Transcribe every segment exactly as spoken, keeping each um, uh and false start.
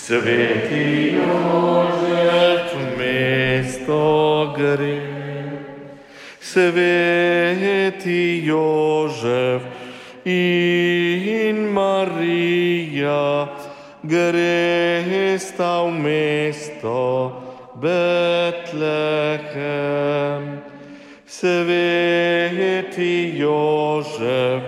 Sveti Jožef, mesto gre. Sveti Jožef in Marija, gresta v mesto Betlehem. Sveti Jožef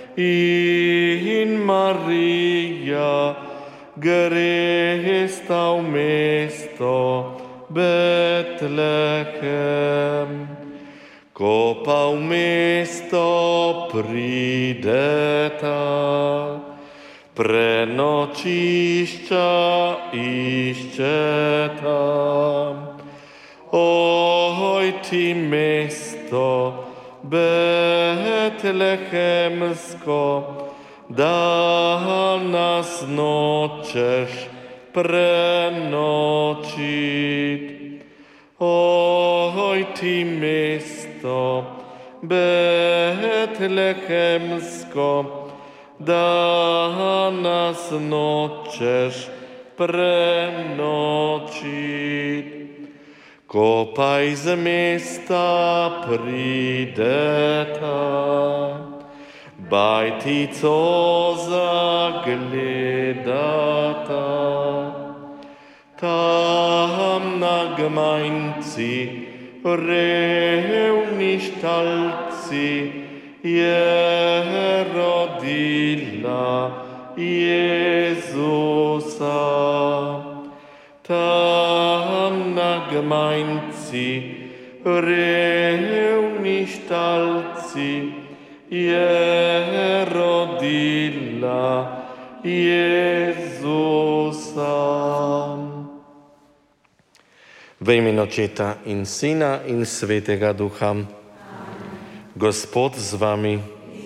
in Marija, gresta v mesto Betlehem. Ko pa v mesto prideta, prenočišča iščeta. Oj, ti mesto betlehemsko, da nas nočeš prenočit. Oj, ti mesto betlehemsko, da nas nočeš prenočit. Ko pa iz mesta prideta, bajtico zagledata. Tam na gmajnci, revni štalci, je rodila Jezusa. Tam na gmajnci, revni štalci, je rodila Jezusa. V imenu Očeta in Sina in Svetega Duha. Gospod z vami.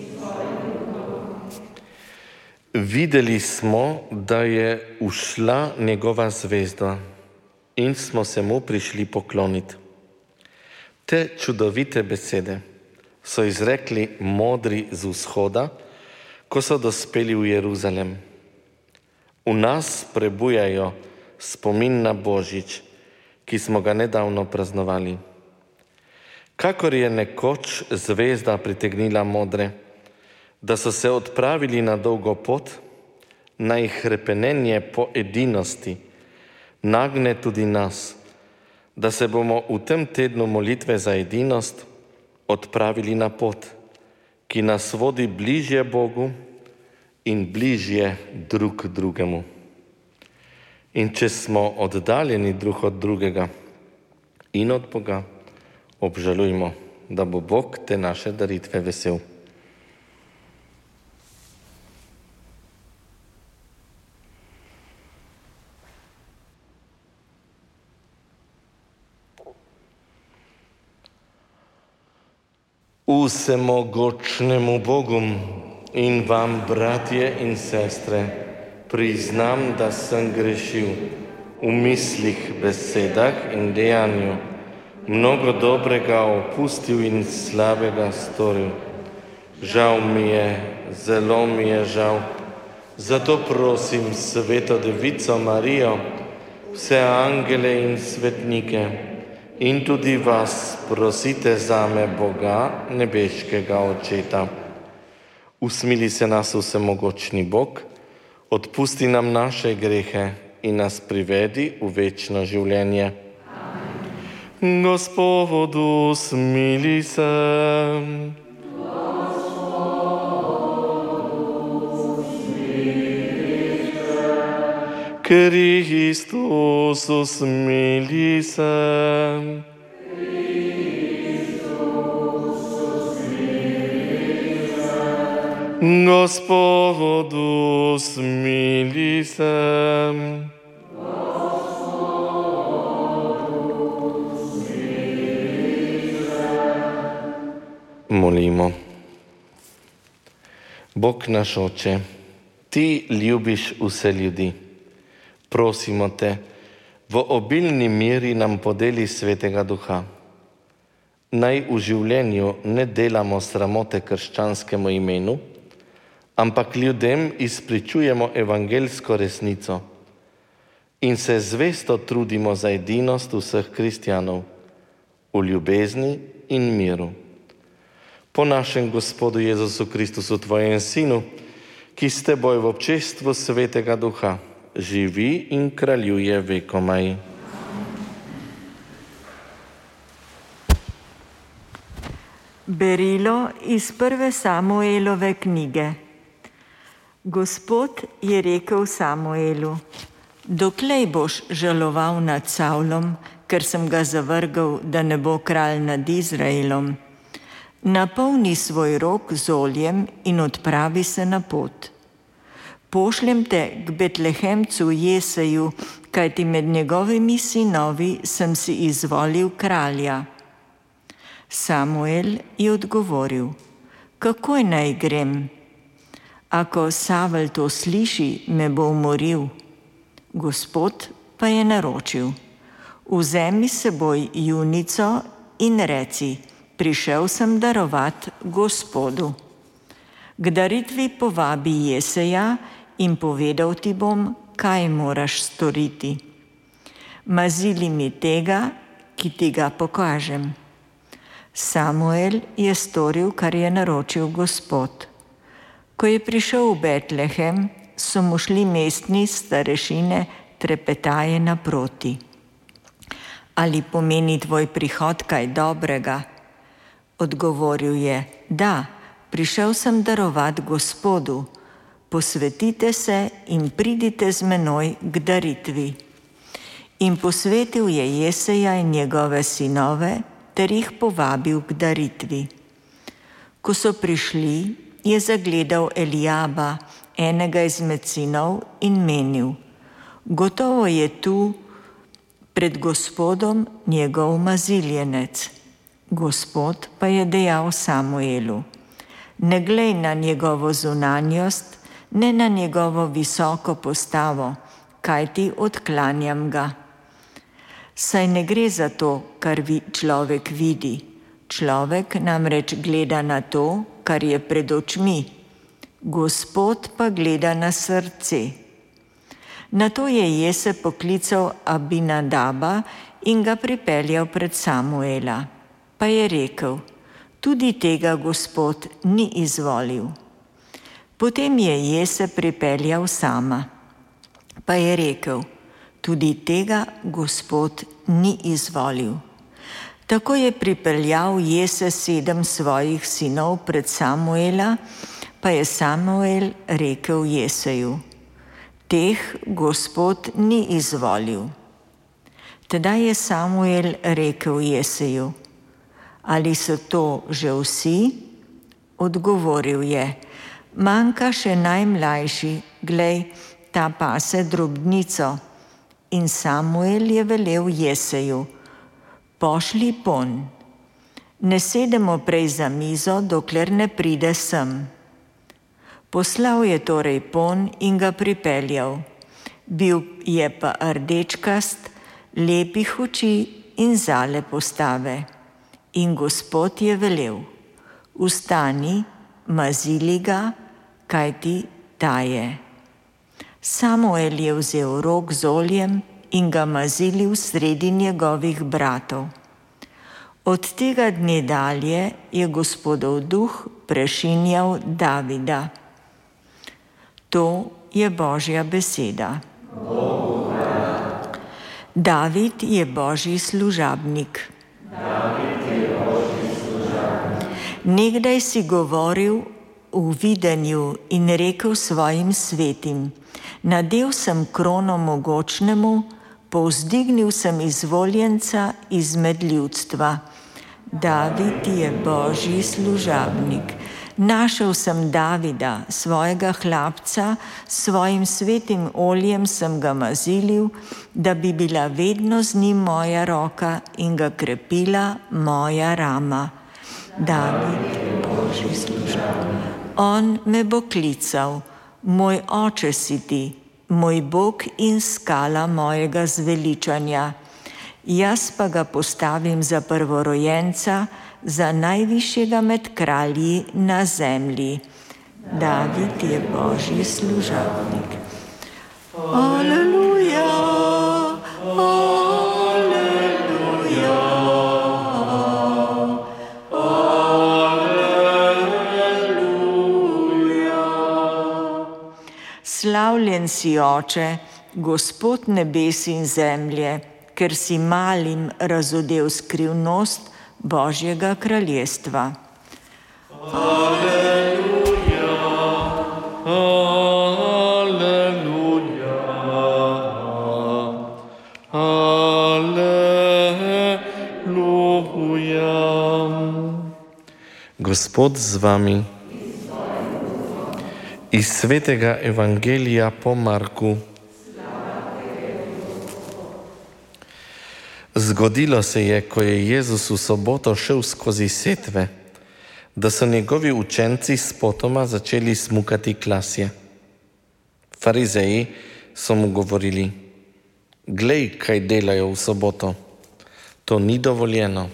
Videli smo, da je ušla njegova zvezda in smo se mu prišli pokloniti. Te čudovite besede so izrekli modri z vzhoda, ko so dospeli v Jeruzalem. V nas prebujajo spomin na Božič, ki smo ga nedavno praznovali. Kakor je nekoč zvezda pritegnila modre, da so se odpravili na dolgo pot, naj hrepenenje po edinosti nagne tudi nas, da se bomo v tem tednu molitve za edinost odpravili na pot, ki nas vodi bližje Bogu in bližje drug drugemu. In če smo oddaljeni drug od drugega in od Boga, obžalujmo, da bo Bog te naše daritve vesel. Vsemogočnemu Bogu in vam, bratje in sestre, priznam, da sem grešil v mislih, besedah in dejanju, mnogo dobrega opustil in slabega storil. Žal mi je, zelo mi je žal. Zato prosim Sveto Devico Marijo, vse angele in svetnike in tudi vas prosite zame, Boga, nebeškega Očeta. Usmili se nas vsemogočni Bog, odpusti nam naše grehe in nas privedi v večno življenje. Amen. Gospodu, smili se. Gospodu, smili se. Kristus, smili se. Gospodu, smili se. Gospodu, smili se. Molimo. Bog naš Oče, Ti ljubiš vse ljudi. Prosimo Te, v obilni meri nam podeli Svetega Duha. Naj v življenju ne delamo sramote krščanskemu imenu, ampak ljudem izpričujemo evangeljsko resnico. in se zvesto trudimo za edinost vseh kristjanov v ljubezni in miru. Po našem Gospodu Jezusu Kristusu, tvojem Sinu, ki s teboj v občestvu Svetega Duha živi in kraljuje vekomaj. Berilo iz prve Samuelove knjige. Gospod je rekel Samuelu: Doklej boš žaloval nad Savlom, ker sem ga zavrgel, da ne bo kralj nad Izraelom? Napolni svoj rog z oljem in odpravi se na pot. Pošljem te k Betlehemcu Jeseju, kajti med njegovimi sinovi sem si izvolil kralja. Samuel je odgovoril: Kakoj naj grem? Ako Savel to sliši, me bo umoril. Gospod pa je naročil: Vzemi s seboj junico in reci: Prišel sem darovat Gospodu. K daritvi povabi Jeseja in povedal ti bom, kaj moraš storiti. Mazili mi tega, ki ti ga pokažem. Samuel je storil, kar je naročil Gospod. Ko je prišel v Betlehem, so mu šli mestni starešine trepetaje naproti. Ali pomeni tvoj prihod kaj dobrega? Odgovoril je: Da, prišel sem darovat Gospodu. Posvetite se in pridite z menoj k daritvi. In posvetil je Jeseja in njegove sinove ter jih povabil k daritvi. Ko so prišli, je zagledal Elijaba, enega izmed sinov, in menil: Gotovo je tu pred Gospodom njegov maziljenec. Gospod pa je dejal Samuelu: Ne glej na njegovo zunanjost, ne na njegovo visoko postavo, kajti odklanjam ga. Saj ne gre za to, kar vi človek vidi. Človek namreč gleda na to, kar je pred očmi. Gospod pa gleda na srce. Nato je Jese poklical Abinadaba in ga pripeljal pred Samuela. Pa je rekel: Tudi tega Gospod ni izvolil. Potem je Jese pripeljal Sama. Pa je rekel: Tudi tega Gospod ni izvolil. Tako je pripeljal Jese sedem svojih sinov pred Samuela, pa je Samuel rekel Jeseju: Teh Gospod ni izvolil. Tedaj je Samuel rekel Jeseju: Ali so to že vsi? Odgovoril je: Manjka še najmlajši, glej, ta pase drobnico. In Samuel je velel Jeseju: Pošli pon. Ne sedemo prej za mizo, dokler ne pride sem. Poslal je torej pon in ga pripeljal. Bil je pa rdečkast, lepih oči in zale postave. In Gospod je velel: Vstani, mazili ga, kajti ta je. Samuel je vzel rog z oljem in ga mazilil sredi njegovih bratov. Od tega dne dalje je Gospodov duh prešinjal Davida. To je Božja beseda. David je Božji služabnik. Nekdaj si govoril v videnju in rekel svojim svetim: Nadel sem krono mogočnemu, povzdignil sem izvoljenca izmed ljudstva. David je Božji služabnik. Našel sem Davida, svojega hlapca, s svojim svetim oljem sem ga mazilil, da bi bila vedno z njim moja roka in ga krepila moja rama. David je Božji služabnik. On me bo klical: Moj oče si ti, moj Bog in skala mojega zveličanja. Jaz pa ga postavim za prvorojenca, za najvišjega med kralji na zemlji. David je Božji služabnik. Aleluja! Blagoslavljen si, Oče, Gospod nebes in zemlje, ker si malim razodel skrivnost Božjega kraljestva. Aleluja, aleluja, aleluja. Gospod z vami. Iz svetega Evangelija po Marku. Zgodilo se je, ko je Jezus v soboto šel skozi setve, da so njegovi učenci spotoma začeli smukati klasje. Farizeji so mu govorili: glej, kaj delajo v soboto, to ni dovoljeno.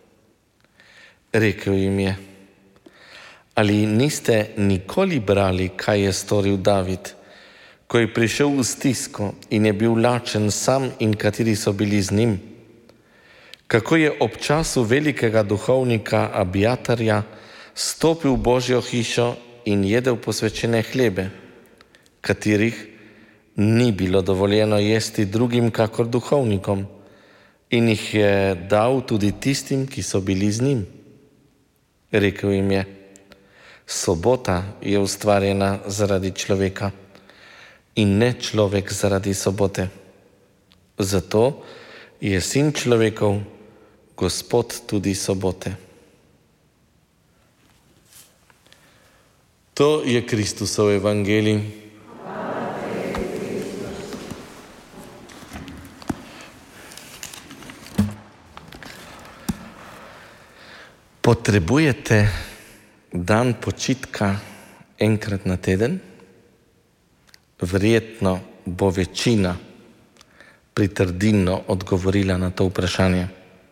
Rekel jim je: ali niste nikoli brali, kaj je storil David, ko je prišel v stisko in je bil lačen sam in kateri so bili z njim? Kako je ob času velikega duhovnika Abjatarja stopil v Božjo hišo in jedel posvečene hlebe, katerih ni bilo dovoljeno jesti drugim kakor duhovnikom, in jih je dal tudi tistim, ki so bili z njim. Rekel jim je: sobota je ustvarjena zaradi človeka in ne človek zaradi sobote. Zato je sin človekov Gospod tudi sobote. To je Kristusov evangelij. Potrebujete dan počitka enkrat na teden? Verjetno bo večina pritrdilno odgovorila na to vprašanje.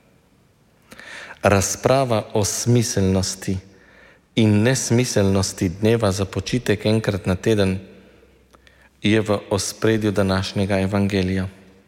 Razprava o smiselnosti in nesmiselnosti dneva za počitek enkrat na teden je v ospredju današnjega evangelija.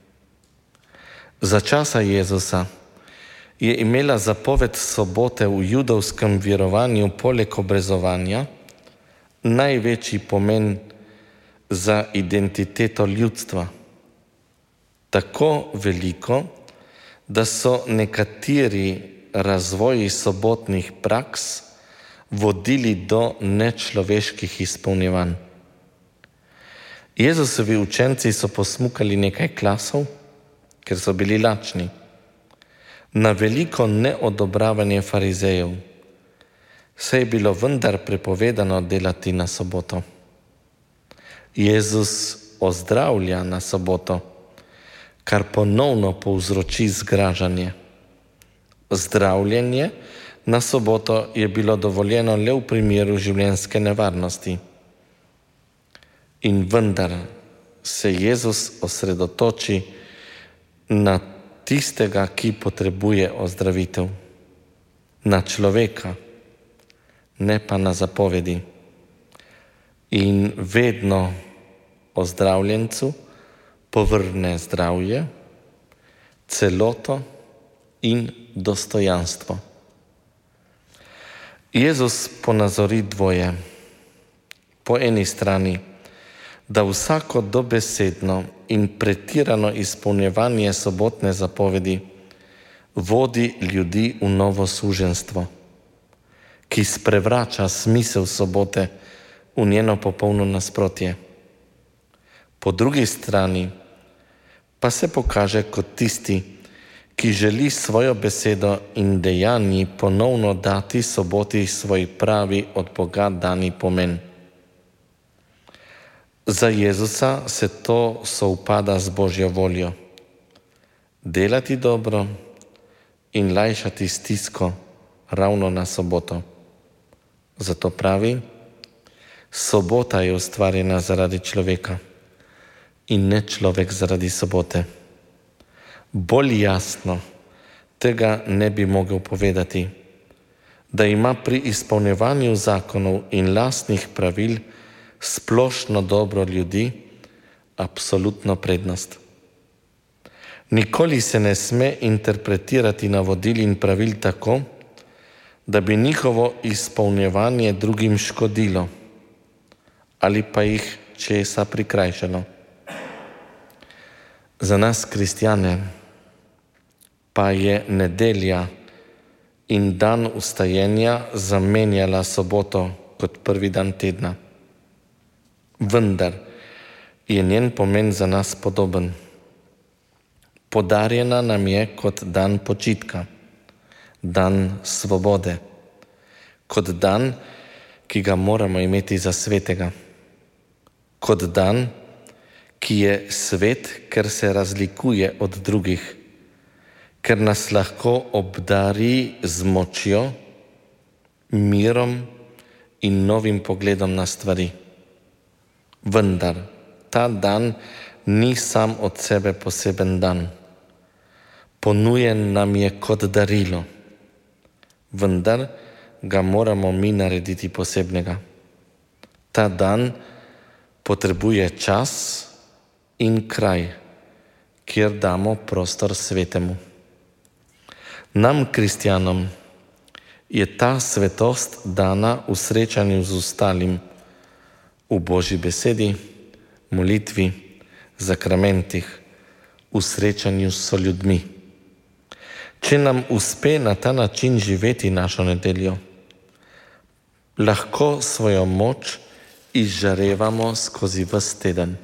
Za časa Jezusa je imela zapoved sobote v judovskem verovanju poleg obrezovanja največji pomen za identiteto ljudstva. Tako veliko, da so nekateri razvoji sobotnih praks vodili do nečloveških izpolnjevanj. Jezusovi učenci so posmukali nekaj klasov, ker so bili lačni, na veliko neodobravanje farizejev, saj je bilo vendar prepovedano delati na soboto. Jezus ozdravlja na soboto, kar ponovno povzroči zgražanje. Zdravljenje na soboto je bilo dovoljeno le v primeru življenjske nevarnosti. In vendar se Jezus osredotoči na tistega, ki potrebuje ozdravitev, na človeka, ne pa na zapovedi. In vedno ozdravljencu povrne zdravje, celoto in dostojanstvo. Jezus ponazori dvoje. Po eni strani, da vsako dobesedno in pretirano izpolnjevanje sobotne zapovedi vodi ljudi v novo suženjstvo, ki sprevrača smisel sobote v njeno popolno nasprotje. Po drugi strani pa se pokaže kot tisti, ki želi svojo besedo in dejanji ponovno dati soboti svoj pravi od Boga dani pomen. Za Jezusa se to sovpada z Božjo voljo. Delati dobro in lajšati stisko ravno na soboto. Zato pravi: sobota je ustvarjena zaradi človeka in ne človek zaradi sobote. Bolj jasno tega ne bi mogel povedati, da ima pri izpolnjevanju zakonov in lastnih pravil splošno dobro ljudi absolutno prednost. Nikoli se ne sme interpretirati navodil in pravil tako, da bi njihovo izpolnjevanje drugim škodilo ali pa jih česa prikrajšano. Za nas kristjane pa je nedelja in dan vstajenja zamenjala soboto kot prvi dan tedna. Vendar je njen pomen za nas podoben. Podarjena nam je kot dan počitka, dan svobode, kot dan, ki ga moramo imeti za svetega, kot dan, ki je svet, ker se razlikuje od drugih, ker nas lahko obdari z močjo, mirom in novim pogledom na stvari. Vendar ta dan ni sam od sebe poseben dan. Ponujen nam je kot darilo, vendar ga moramo mi narediti posebnega. Ta dan potrebuje čas in kraj, kjer damo prostor svetemu. Nam, kristjanom, je ta svetost dana v srečanju z ostalim, v Božji besedi, molitvi, zakramentih, v srečanju s soljudmi. Če nam uspe na ta način živeti našo nedeljo, lahko svojo moč izžarevamo skozi ves teden.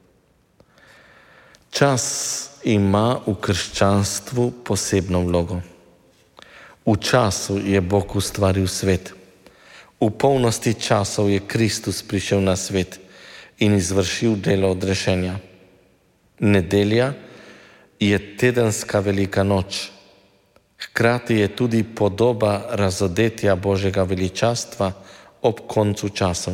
Čas ima v krščanstvu posebno vlogo. V času je Bog ustvaril svet. V polnosti časov je Kristus prišel na svet in izvršil delo odrešenja. Nedelja je tedenska velika noč. Hkrati je tudi podoba razodetja Božjega veličastva ob koncu časov.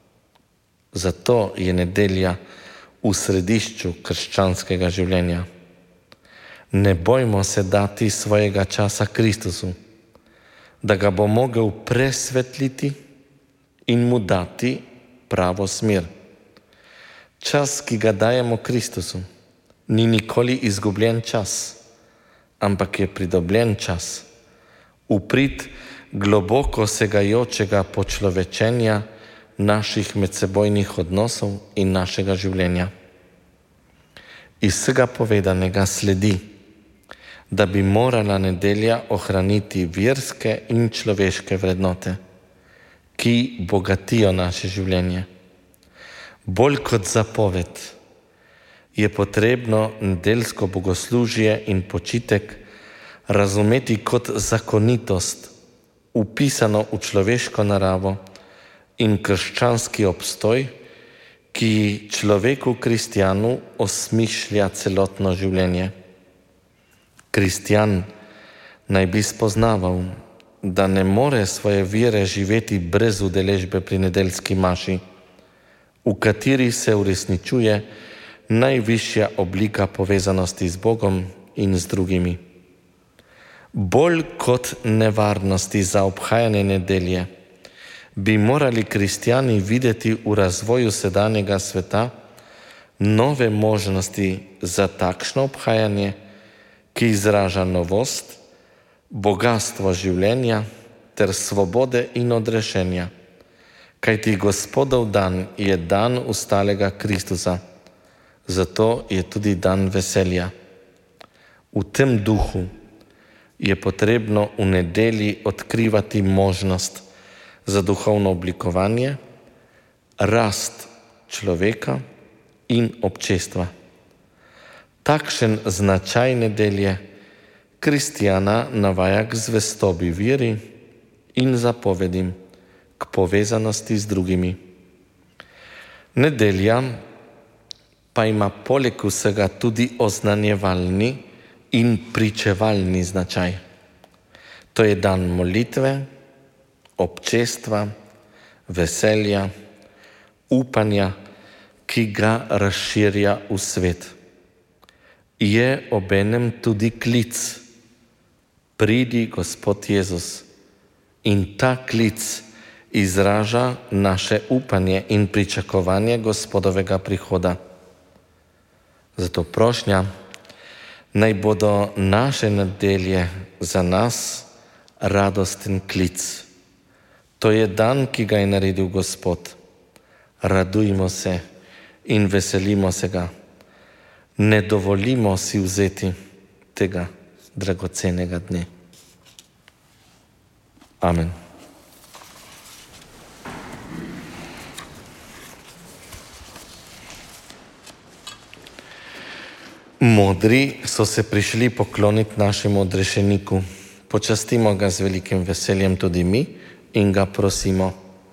Zato je nedelja v središču krščanskega življenja. Ne bojmo se dati svojega časa Kristusu, da ga bo mogel presvetliti in mu dati pravo smer. Čas, ki ga dajemo Kristusu, ni nikoli izgubljen čas, ampak je pridobljen čas, v prid globoko segajočega počlovečenja naših medsebojnih odnosov in našega življenja. Iz vsega povedanega sledi, da bi morala nedelja ohraniti verske in človeške vrednote, ki bogatijo naše življenje. Bolj kot zapoved je potrebno nedeljsko bogoslužje in počitek razumeti kot zakonitost, vpisano v človeško naravo in krščanski obstoj, ki človeku kristjanu osmišlja celotno življenje. Kristjan naj bi spoznaval, da ne more svoje vere živeti brez udeležbe pri nedeljski maši, v kateri se uresničuje najvišja oblika povezanosti z Bogom in z drugimi. Bolj kot nevarnosti za obhajanje nedelje bi morali kristjani videti v razvoju sedanjega sveta nove možnosti za takšno obhajanje, ki izraža novost, bogastvo življenja ter svobode in odrešenja. Kajti Gospodov dan je dan ustalega Kristusa, zato je tudi dan veselja. V tem duhu je potrebno v nedelji odkrivati možnost za duhovno oblikovanje, rast človeka in občestva. Takšen značaj nedelje kristjana navaja k zvestobi veri in zapovedim, k povezanosti z drugimi. Nedelja pa ima poleg vsega tudi oznanjevalni in pričevalni značaj. To je dan molitve, občestva, veselja, upanja, ki ga razširja v svet. Je obenem tudi klic: pridi Gospod Jezus. In ta klic izraža naše upanje in pričakovanje Gospodovega prihoda. Zato prošnja, naj bodo naše nedelje za nas radosten klic. To je dan, ki ga je naredil Gospod. Radujmo se in veselimo se ga. Ne dovolimo si vzeti tega dragocenega dne. Amen. Modri so se prišli pokloniti našemu odrešeniku. Počastimo ga z velikim veseljem tudi mi in ga prosimo.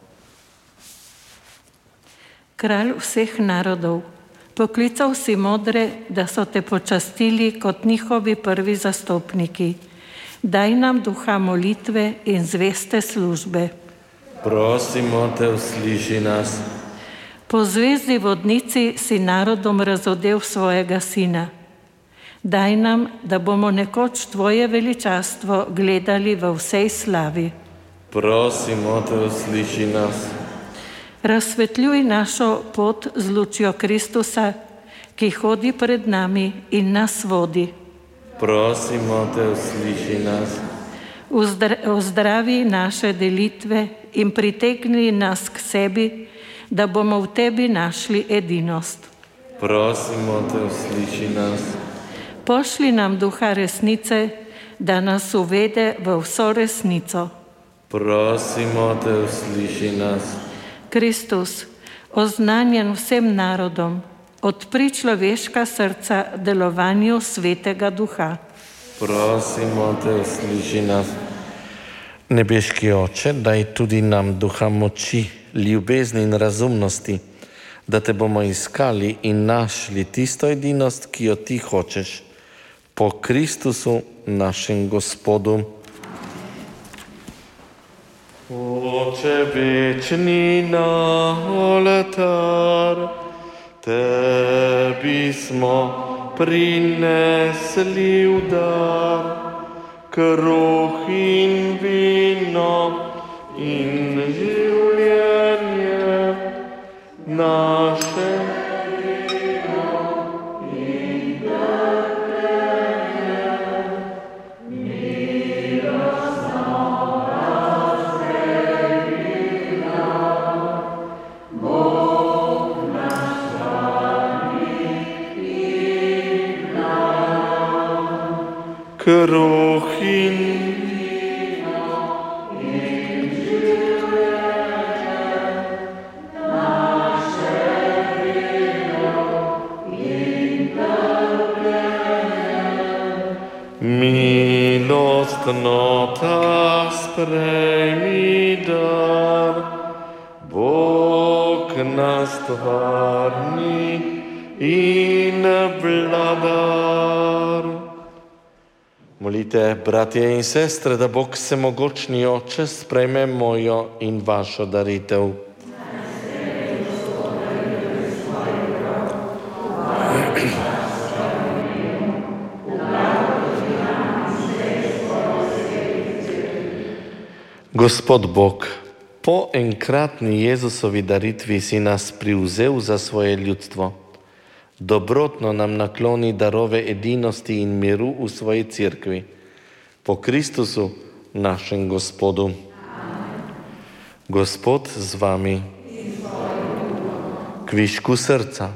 Kralj vseh narodov, poklical si modre, da so te počastili kot njihovi prvi zastopniki. Daj nam duha molitve in zveste službe. Prosimo te, usliši nas. Po zvezdi vodnici si narodom razodel svojega sina. Daj nam, da bomo nekoč tvoje veličastvo gledali v vsej slavi. Prosimo te, usliši nas. Razsvetljuj našo pot z lučjo Kristusa, ki hodi pred nami in nas vodi. Prosimo te, usliši nas. Ozdravi naše delitve in pritegni nas k sebi, da bomo v tebi našli edinost. Prosimo te, usliši nas. Pošli nam duha resnice, da nas uvede v vso resnico. Prosimo te, usliši nas. Kristus, oznanjen vsem narodom, odpri človeška srca delovanju Svetega Duha. Prosimo te, usliši nas. Nebeški Oče, daj tudi nam duha moči, ljubezni in razumnosti, da te bomo iskali in našli tisto edinost, ki jo ti hočeš. Po Kristusu, našem Gospodu. Oče večni na oltar, tebi smo prinesli v dar, kruh in vino in življenje naše. Kruh in vino in življenje naše vino in trpljenje. Milostno ta sprejmi dar, Bog nas stvarni in vladar. Molite, bratje in sestre, da Bog vsemogočni Oče sprejme mojo in vašo daritev. Gospod Bog, po enkratni Jezusovi daritvi si nas privzel za svoje ljudstvo. Dobrotno nam nakloni darove edinosti in miru v svoji cerkvi. Po Kristusu, našem Gospodu. Amen. Gospod z vami. Kvišku srca.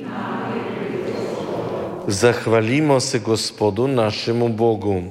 Zahvalimo se Gospodu, našemu Bogu.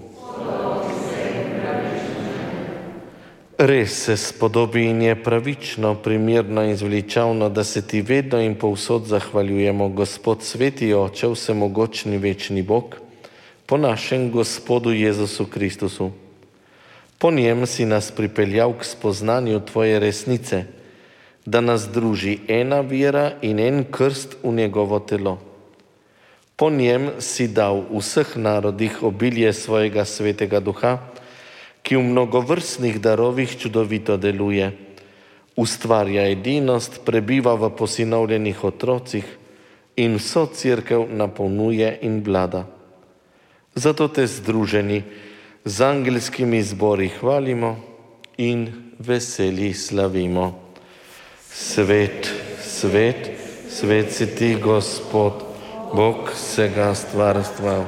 Res se spodobi in je pravično, primerno in zveličavno, da se ti vedno in povsod zahvaljujemo, Gospod sveti Oče, vsemogočni večni Bog, po našem Gospodu Jezusu Kristusu. Po njem si nas pripeljal k spoznanju tvoje resnice, da nas druži ena vera in en krst v njegovo telo. Po njem si dal vseh narodih obilje svojega svetega duha, ki v mnogovrstnih darovih čudovito deluje, ustvarja edinost, prebiva v posinovljenih otrocih in vso cerkev napolnjuje in vlada. Zato te združeni z angelskimi zbori hvalimo in veseli slavimo. Svet, svet, svet si ti, Gospod, Bog vsega stvarstva.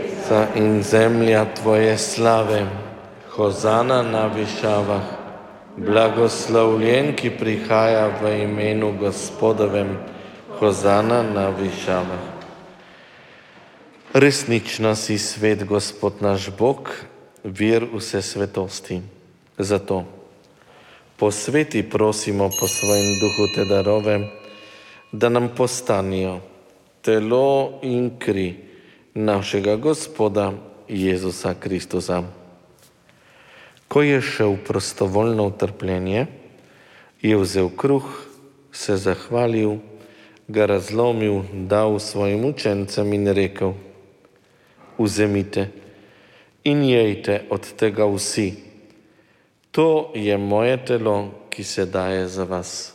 In zemlja tvoje slave, hozana na višavah, Blagoslovljen, ki prihaja v imenu Gospodovem, hozana na višavah. Resnično si svet, Gospod naš Bog, vir vse svetosti. Zato posveti prosimo po svojem duhu te darove, da nam postanijo telo in kri našega Gospoda Jezusa Kristusa. Ko je šel prostovoljno v trpljenje, je vzel kruh, se zahvalil, ga razlomil, dal svojim učencem in rekel: Vzemite in jejte od tega vsi. To je moje telo, ki se daje za vas.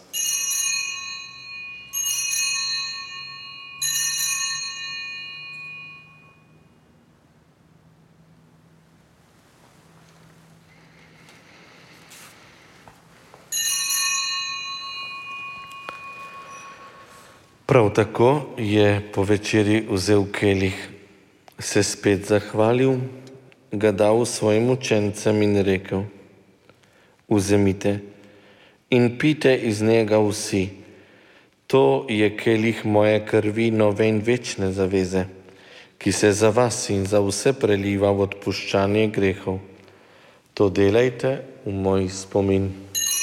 Prav tako je po večeri vzel kelih, se spet zahvalil, ga dal svojim učencem in rekel: Vzemite in pijte iz njega vsi. To je kelih moje krvi, nove in večne zaveze, ki se za vas in za vse preliva v odpuščanje grehov. To delajte v moj spomin.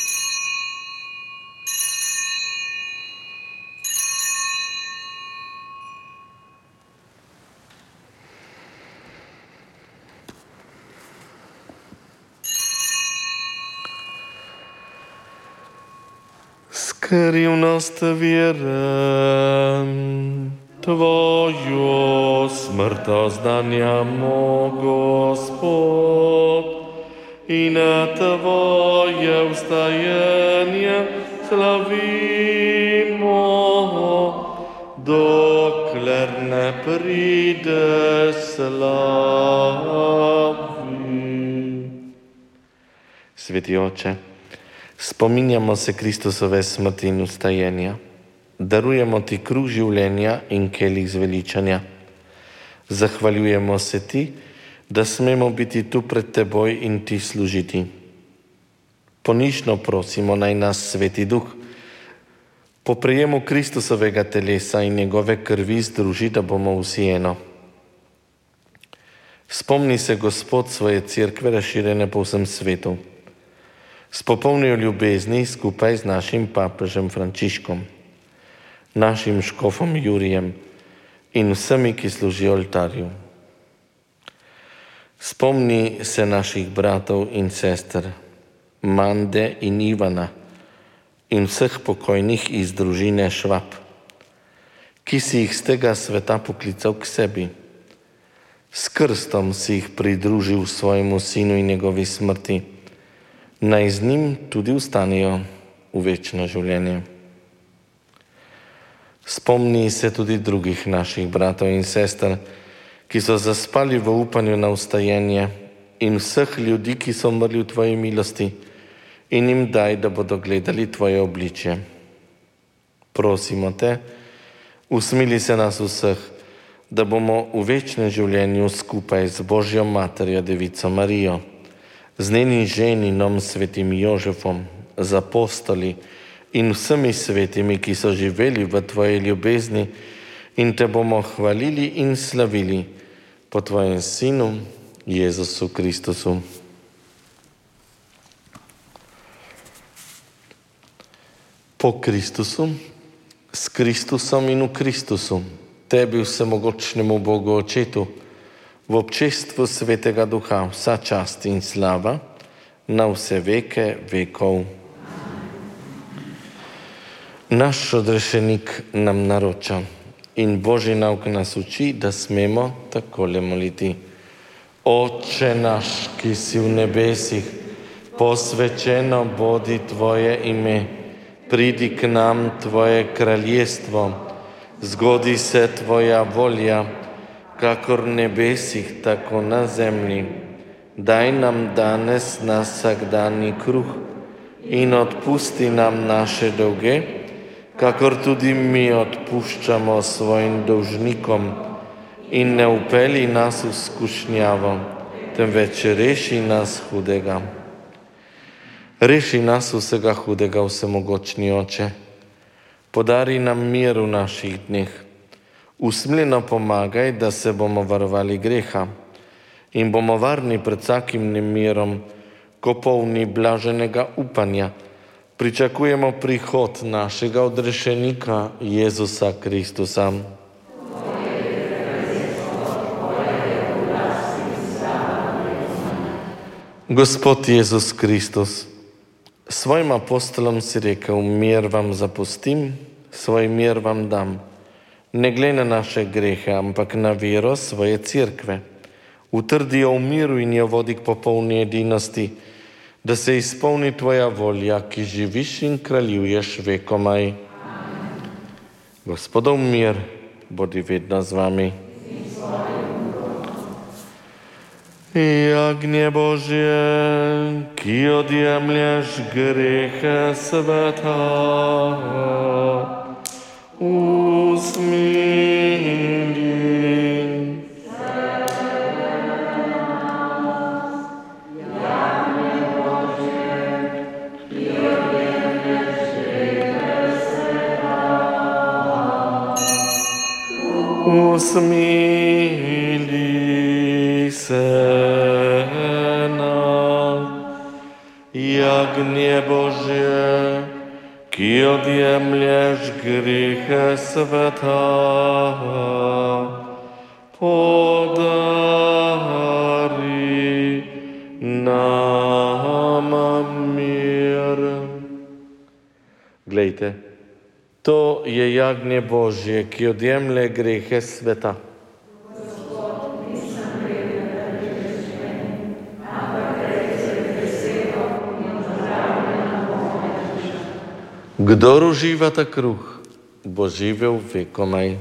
Skrivnost vjerujem, Tvoju smrto znanjamo, Gospod, i na Tvoje vstajanje slavimo, dokler ne pride slavi. Sveti Oče, spominjamo se Kristusove smrti in vstajenja, darujemo Ti kruh življenja in kelih zveličanja. Zahvaljujemo se Ti, da smemo biti tu pred Teboj in Ti služiti. Ponižno prosimo, naj nas Sveti Duh po prejemu Kristusovega telesa in njegove krvi združi, da bomo vsi eno. Spomni se, Gospod, svoje cerkve razširjene po vsem svetu. S popolnijo ljubezni skupaj z našim papežem Frančiškom, našim škofom Jurijem in vsemi, ki služijo oltarju. Spomni se naših bratov in sester, Mande in Ivana in vseh pokojnih iz družine Švab, ki si jih z tega sveta poklical k sebi. S krstom si jih pridružil svojemu sinu in njegovi smrti. Naj z njim tudi vstanejo v večno življenje. Spomni se tudi drugih naših bratov in sester, ki so zaspali v upanju na vstajenje, in vseh ljudi, ki so umrli v Tvoji milosti, in jim daj, da bodo gledali Tvoje obličje. Prosimo Te, usmili se nas vseh, da bomo v večnem življenju skupaj z Božjo materjo Devico Marijo, z njenim ženinom svetim Jožefom, z apostoli in vsemi svetimi, ki so živeli v Tvoji ljubezni, in Te bomo hvalili in slavili po Tvojem Sinu, Jezusu Kristusu. Po Kristusu, s Kristusom in v Kristusu, Tebi vsemogočnemu Bogu Očetu, v občestvu Svetega Duha vsa čast in slava na vse veke vekov. Naš odrešenik nam naroča in Božji nauk nas uči, da smemo takole moliti. Oče naš, ki si v nebesih, posvečeno bodi Tvoje ime, pridi k nam Tvoje kraljestvo, zgodi se Tvoja volja, kakor v nebesih, tako na zemlji. Daj nam danes naš vsakdanji kruh in odpusti nam naše dolge, kakor tudi mi odpuščamo svojim dolžnikom. In ne vpelji nas v skušnjavo, temveč reši nas hudega. Reši nas vsega hudega, vsemogočni Oče. Podari nam mir v naših dneh. Usmiljeno pomagaj, da se bomo varovali greha in bomo varni pred vsakim nemirom, ko polni blaženega upanja pričakujemo prihod našega odrešenika Jezusa Kristusa. Gospod Jezus Kristus, svojim apostolom si rekel, mir vam zapustim, svoj mir vam dam. Ne glej na naše grehe, ampak na vero svoje cerkve. Utrdi jo v miru in jo vodi k popolni edinosti, da se izpolni tvoja volja, ki živiš in kraljuješ vekomaj. Gospodov mir bodi vedno z vami. Jagnje Božje, ki odjemlješ grehe sveta, usmili. Usmili se nam, jagnje Božje, ki odjemlješ grehe sveta, podari nam mir. Glejte, to je jagnje Božje, ki odjemlje grehe sveta. Kdor uživa ta kruh, bo živel vekomaj.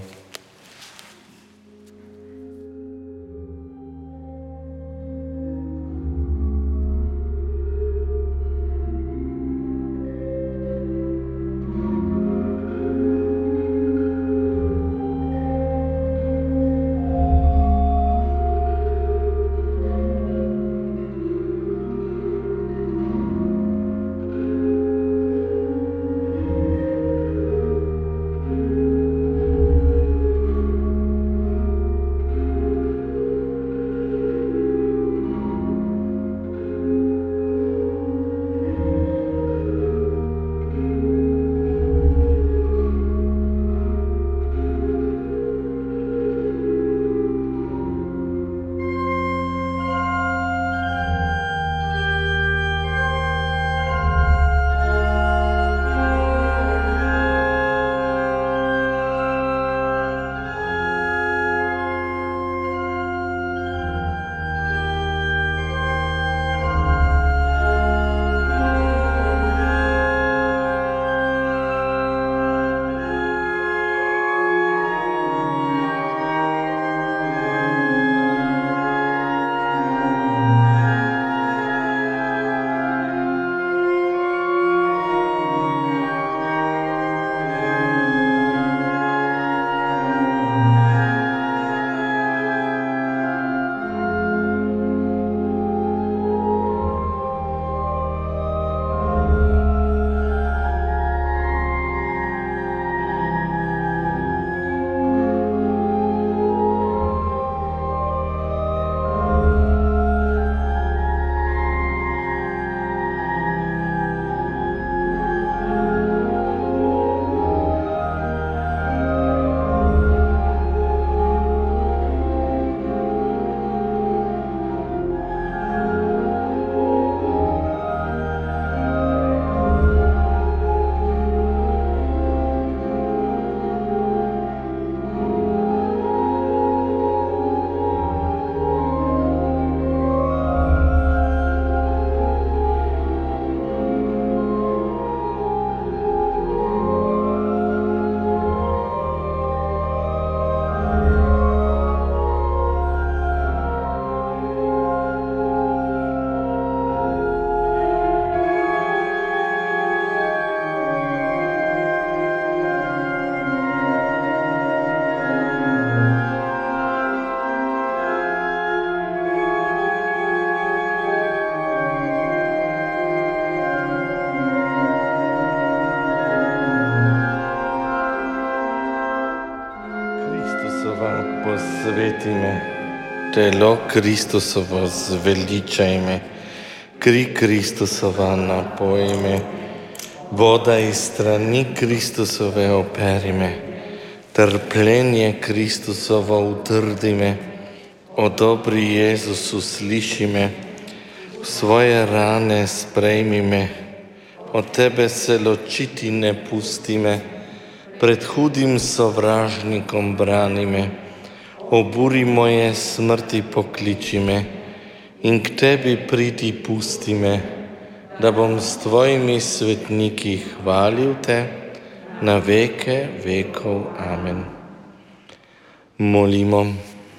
osveti me, telo Kristusovo zveličaj me, kri Kristusova napoj me, voda iz strani Kristusove operi me, trpljenje Kristusovo utrdi me, o dobri Jezusu sliši me, v svoje rane sprejmi me, od tebe se ločiti ne pusti me, pred hudim sovražnikom brani me, oburi moje smrti pokliči me in k tebi priti pusti me, da bom s tvojimi svetniki hvalil te na veke vekov. Amen. Molimo.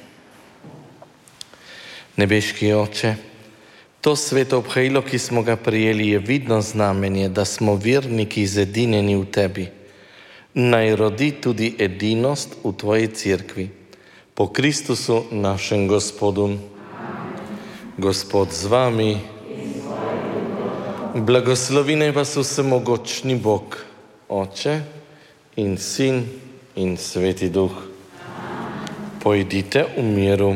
Nebeški Oče, to sveto obhajilo, ki smo ga prijeli, je vidno znamenje, da smo verniki zedinjeni v tebi. Naj rodi tudi edinost v tvoji cerkvi. Po Kristusu našem Gospodu. Gospod z vami. Blagoslovi naj vas vsemogočni Bog, Oče in Sin in Sveti Duh. Pojdite v miru.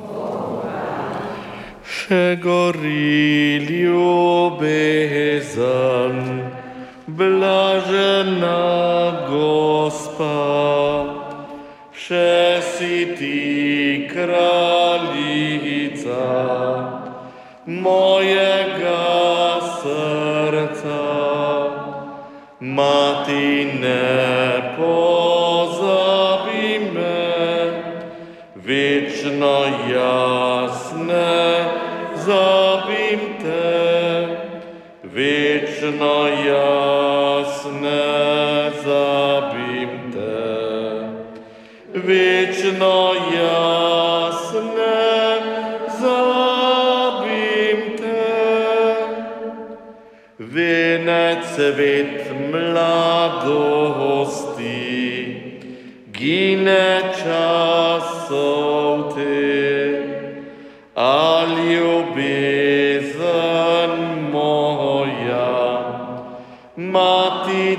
Še gori ljubezen, blažena Gospa, še si ti kraljica mojega srca. Mati, ne pozabi me, večno jasne zabim te, večno jasne zabim te, večno jasne zabim te. Venec svet mladosti, gine časov te, a ljubezen moja, mati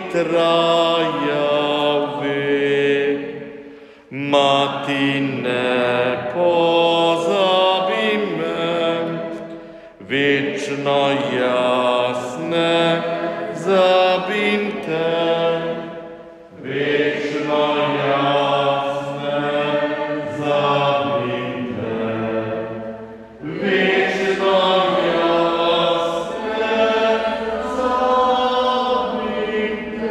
traja vek. Mati, ne pozabi me, večno jasne zabim te, večno jasne zabim te, večno jasne zabim te.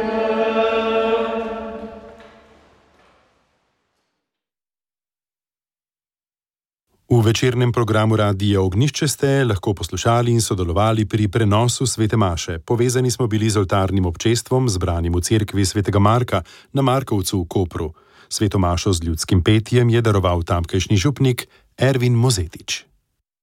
V večernem programu Radia Ognjišče ste lahko poslušali in sodelovali pri prenosu svete maše. Povezani smo bili z oltarnim občestvom, zbranim v cerkvi svetega Marka na Markovcu v Kopru. Sveto mašo z ljudskim petjem je daroval tamkajšnji župnik Ervin Mozetič.